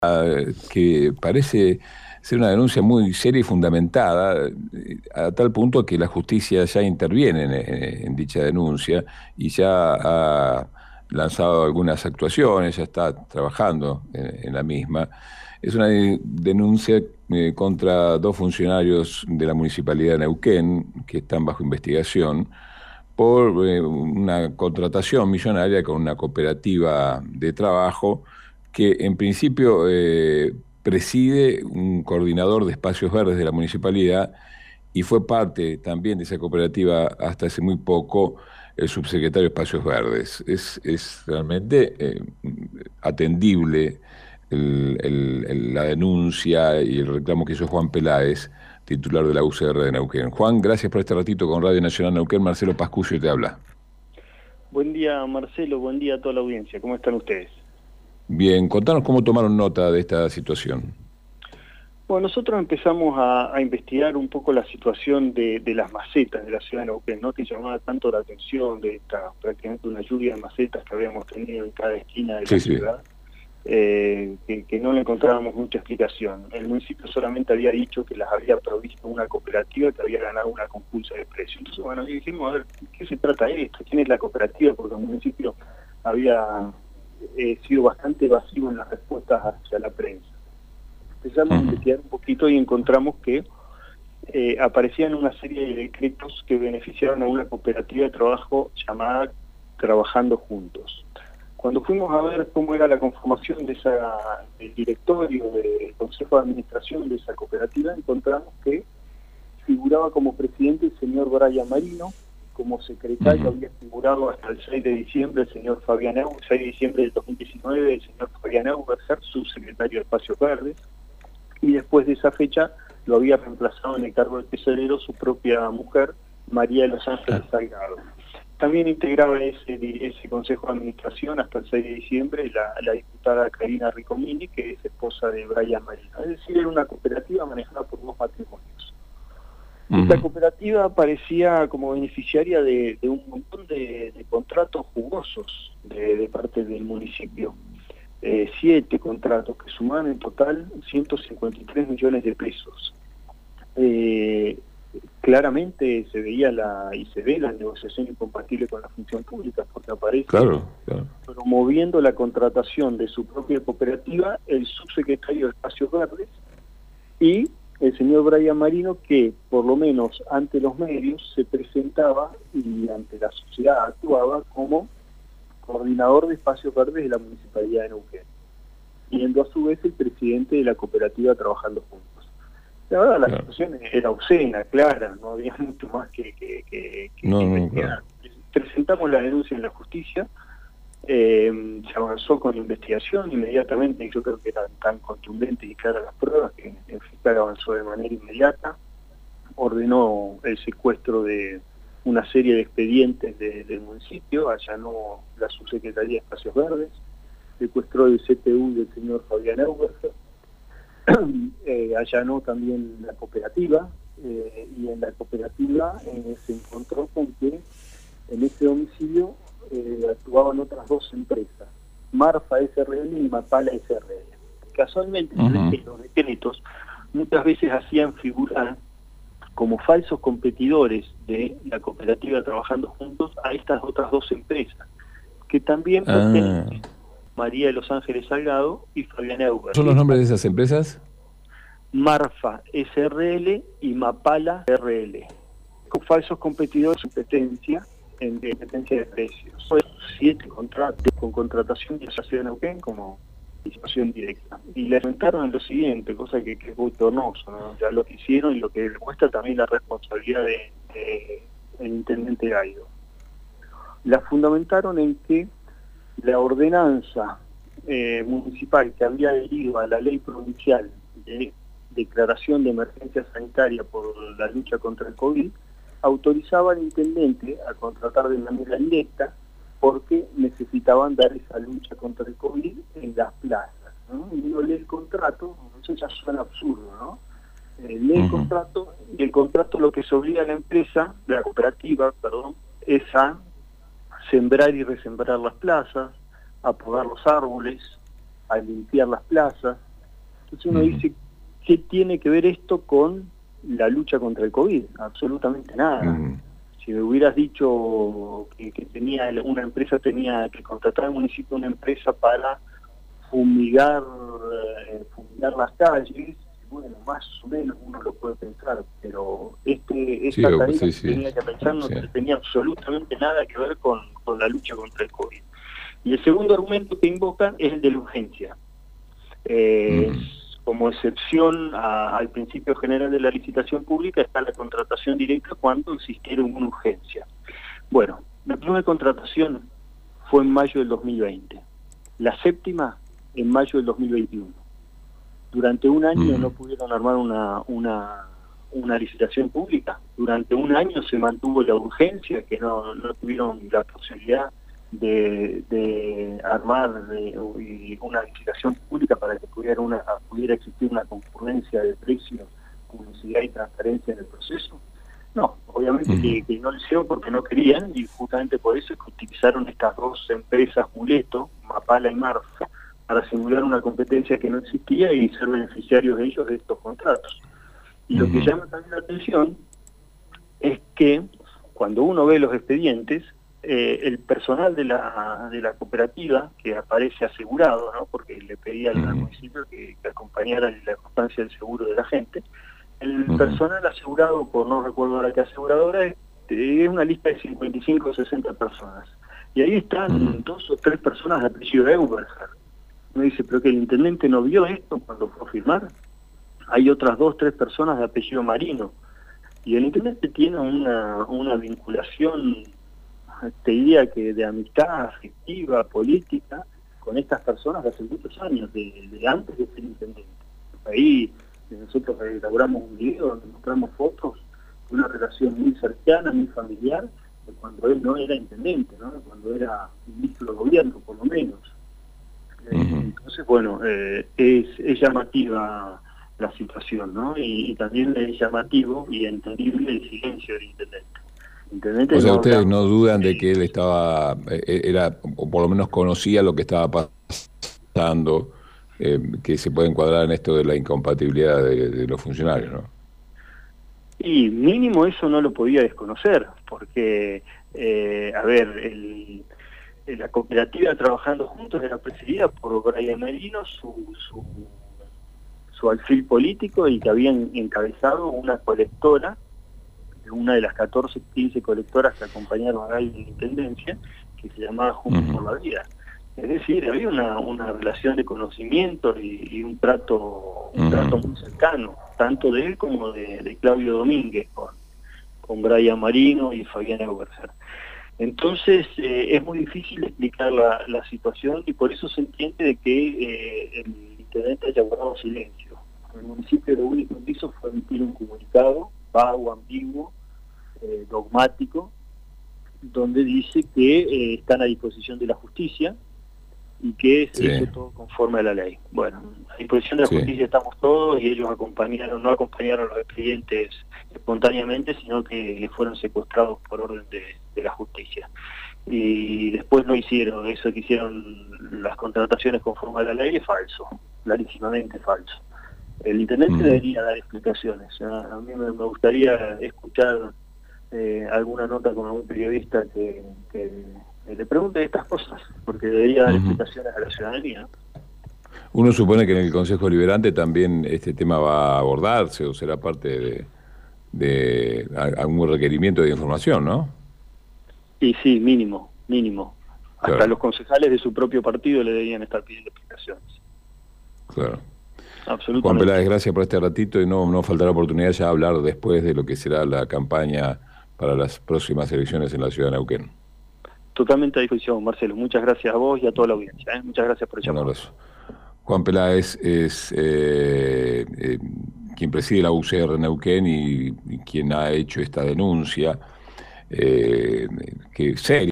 que parece ser una denuncia muy seria y fundamentada, a tal punto que la justicia ya interviene en dicha denuncia y ya ha lanzado algunas actuaciones, ya está trabajando en la misma. Es una denuncia contra dos funcionarios de la Municipalidad de Neuquén que están bajo investigación por una contratación millonaria con una cooperativa de trabajo que en principio preside un coordinador de espacios verdes de la municipalidad y fue parte también de esa cooperativa hasta hace muy poco el subsecretario de Espacios Verdes. Es realmente atendible la denuncia y el reclamo que hizo Juan Peláez, titular de la UCR de Neuquén. Juan, gracias por este ratito con Radio Nacional Neuquén. Marcelo Pascucio te habla. Buen día, Marcelo, buen día a toda la audiencia. ¿Cómo están ustedes? Bien, contanos cómo tomaron nota de esta situación. Bueno, nosotros empezamos a investigar un poco la situación de las macetas de la ciudad de Neuquén, ¿no? Que llamaba tanto la atención de prácticamente una lluvia de macetas que habíamos tenido en cada esquina de la ciudad, que no le encontrábamos mucha explicación. El municipio solamente había dicho que las había provisto una cooperativa que había ganado una compulsa de precios. Entonces, bueno, dijimos, a ver, ¿qué se trata de esto? ¿Quién es la cooperativa? Porque el municipio había sido bastante evasivo en las respuestas hacia la prensa. Empezamos a investigar un poquito y encontramos que aparecían una serie de decretos que beneficiaron a una cooperativa de trabajo llamada Trabajando Juntos. Cuando fuimos a ver cómo era la conformación del directorio, del consejo de administración de esa cooperativa, encontramos que figuraba como presidente el señor Brian Marino, como secretario había figurado hasta el 6 de diciembre el señor Fabián Euber, 6 de diciembre del 2019 el señor Fabián Euber, subsecretario de Espacios Verdes, y después de esa fecha lo había reemplazado en el cargo de tesorero su propia mujer, María de los Ángeles Salgado. También integraba ese consejo de administración hasta el 6 de diciembre la diputada Karina Ricomini, que es esposa de Brian Marino. Es decir, era una cooperativa manejada por dos matrimonios. Esta cooperativa aparecía como beneficiaria de un montón de contratos jugosos de parte del municipio. 7 contratos que suman en total 153 millones de pesos. Claramente se veía y se ve la negociación incompatible con la función pública, porque aparece promoviendo la contratación de su propia cooperativa el subsecretario de Espacios Verdes y el señor Brian Marino, que por lo menos ante los medios se presentaba y ante la sociedad actuaba como coordinador de Espacios Verdes de la Municipalidad de Neuquén, siendo a su vez el presidente de la cooperativa Trabajando Juntos. La verdad, la situación era obscena, clara, no había mucho más que investigar. Presentamos la denuncia en la justicia, se avanzó con la investigación inmediatamente, y yo creo que eran tan contundentes y claras las pruebas que el fiscal avanzó de manera inmediata, ordenó el secuestro de una serie de expedientes del municipio, allanó la subsecretaría de Espacios Verdes, secuestró el CTU del señor Fabián Euber, allanó también la cooperativa, y en la cooperativa se encontró con que en ese domicilio actuaban otras dos empresas, Marfa SRL y Mapala SRL. Casualmente, los decretos muchas veces hacían figurar como falsos competidores de la cooperativa Trabajando Juntos a estas otras dos empresas, que también pertenecen María de los Ángeles Salgado y Fabián Euber. ¿Son los nombres de esas empresas? Marfa SRL y Mapala SRL. Con falsos competidores en competencia de precios. 7 contratos con contratación de la ciudad de Neuquén como participación directa. Y le comentaron en lo siguiente, cosa que es muy tornoso, ¿no? Ya lo que hicieron y lo que demuestra también la responsabilidad del intendente Gaido. La fundamentaron en que la ordenanza municipal que había adherido a la ley provincial de declaración de emergencia sanitaria por la lucha contra el COVID autorizaba al intendente a contratar de manera directa porque necesitaban dar esa lucha contra el COVID en las plazas, ¿no? Y uno lee el contrato, eso ya suena absurdo, ¿no? Lee el contrato, y el contrato lo que se obliga a la empresa, la cooperativa, perdón, es a sembrar y resembrar las plazas, a podar los árboles, a limpiar las plazas, Entonces uno dice, ¿qué tiene que ver esto con la lucha contra el COVID? Absolutamente nada. Si me hubieras dicho que una empresa tenía que contratar al municipio una empresa para fumigar las calles, bueno, más o menos uno lo puede pensar, pero esta tarea que tenía que pensar no tenía absolutamente nada que ver con la lucha contra el COVID. Y el segundo argumento que invocan es el de la urgencia. Como excepción al principio general de la licitación pública está la contratación directa cuando existiera una urgencia. Bueno, la primera contratación fue en mayo del 2020, la séptima en mayo del 2021. Durante un año no pudieron armar una licitación pública. Durante un año se mantuvo la urgencia, que no tuvieron la posibilidad de armar una licitación pública para que pudiera existir una concurrencia de precios, publicidad y transparencia en el proceso. No, obviamente que no lo hicieron porque no querían, y justamente por eso es que utilizaron estas dos empresas muleto, Mapala y Marfa, para simular una competencia que no existía y ser beneficiarios de ellos de estos contratos. Y lo que llama también la atención es que cuando uno ve los expedientes, el personal de la cooperativa, que aparece asegurado, ¿no?, porque le pedía al municipio que acompañara la constancia del seguro de la gente, el personal asegurado, por no recuerdo ahora qué aseguradora, es una lista de 55 o 60 personas. Y ahí están 2 o 3 personas de apellido Euberger. Uno dice, pero que el intendente no vio esto cuando fue a firmar. Hay otras 2 o 3 personas de apellido Marino. Y el intendente tiene una vinculación, te diría que de amistad afectiva, política, con estas personas de hace muchos años, de antes de ser intendente. Ahí nosotros elaboramos un video donde mostramos fotos de una relación muy cercana, muy familiar, de cuando él no era intendente, ¿no?, cuando era ministro de gobierno, por lo menos. Entonces, bueno, es llamativa la situación, ¿no? Y también es llamativo y entendible el silencio del intendente. O sea, ustedes no dudan de que él estaba, o por lo menos conocía lo que estaba pasando, que se puede encuadrar en esto de la incompatibilidad de los funcionarios, ¿no? Y mínimo eso no lo podía desconocer, porque, a ver, la cooperativa Trabajando Juntos era presidida por Brian Merino, su alfil político, y que habían encabezado una colectora, una de las 14, 15 colectoras que acompañaron a Gay en la intendencia, que se llamaba Juntos por la Vida. Es decir, había una relación de conocimiento y un trato muy cercano, tanto de él como de Claudio Domínguez, con Brian Marino y Fabián Euberger. Entonces es muy difícil explicar la situación, y por eso se entiende de que el intendente haya guardado silencio. El municipio lo único que hizo fue emitir un comunicado vago, ambiguo, dogmático, donde dice que están a disposición de la justicia y que se hizo todo conforme a la ley. Bueno, a disposición de la justicia estamos todos, y ellos no acompañaron los expedientes espontáneamente, sino que fueron secuestrados por orden de la justicia. Y después no hicieron eso, que hicieron las contrataciones conforme a la ley, es falso, clarísimamente falso. El intendente debería dar explicaciones. A mí me gustaría escuchar alguna nota con algún periodista que le pregunte estas cosas, porque debería dar explicaciones a la ciudadanía. Uno supone que en el Consejo Deliberante también este tema va a abordarse, o será parte de algún requerimiento de información, ¿no? Y sí, mínimo. Hasta Claro. los concejales de su propio partido le deberían estar pidiendo explicaciones. Claro. Absolutamente. Juan Peláez, gracias por este ratito, y no faltará oportunidad ya de hablar después de lo que será la campaña para las próximas elecciones en la ciudad de Neuquén. Totalmente a disposición, Marcelo. Muchas gracias a vos y a toda la audiencia. Muchas gracias por el Un llamado. abrazo. Juan Peláez es quien preside la UCR Neuquén y quien ha hecho esta denuncia, que seria.